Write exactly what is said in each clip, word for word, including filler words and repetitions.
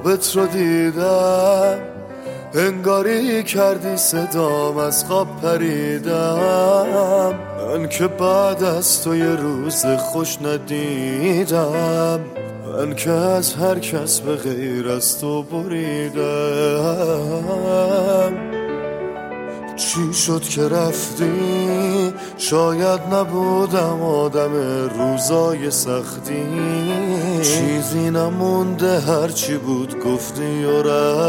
خوابت رو دیدم، انگاری کردی صدام از خواب پریدم. من که بعد از تو یه روز خوش ندیدم، من که از هر کس به غیر از تو بریدم. چی شد که رفتی؟ شاید نبودم آدم روزای سختی، چیزی نمونده هرچی بود گفتی و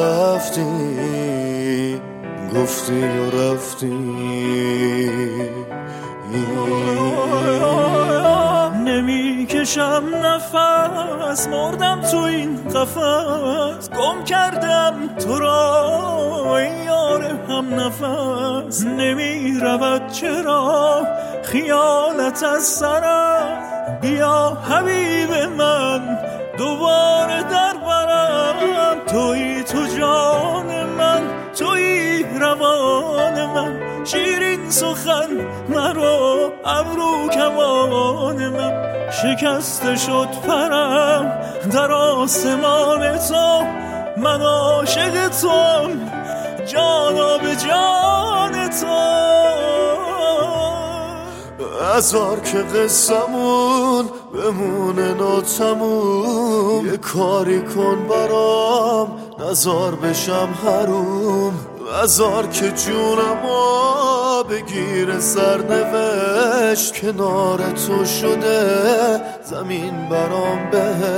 رفتی، گفتی و رفتی. نمیکشم نفس، مردم تو این قفس، گم کردم تو را ای یار هم نفس. نمی رود چرا خیالت از سرم، بیا حبیب من دوباره در برم. تویی تو جان من، تویی روان من، شیرین سخن مرا ابرو کمان من. شکسته شد پرم در آسمان تو، من عاشق توام جانا به جان تو. هزار که قصمون بمونه ناتموم، یه کاری کن برام نزار بشم حروم. هزار که جونمو بگیر سرنوشت، کنار تو شده زمین برام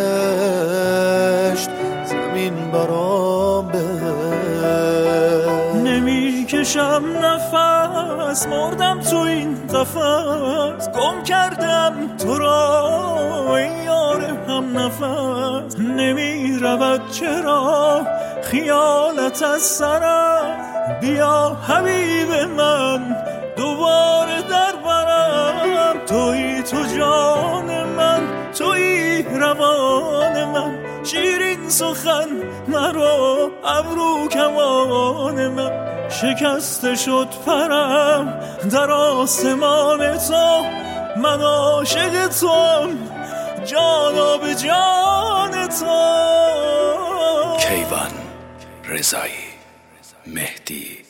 بهشت، زمین برام بهشت. نمیکشم نفس، مردم تو این قفس، گم کردم تو را ای یار هم نفس. نمی رود چرا خیالت از سرم، بیا حبیب من دوباره در برم. تویی تو جان من، تویی روان من، شیرین سخن مرا ابرو کمان من. شکسته شد پرم در آسمان تو، من عاشق توام جانا به جان تو. کیوان رضایی، مهدی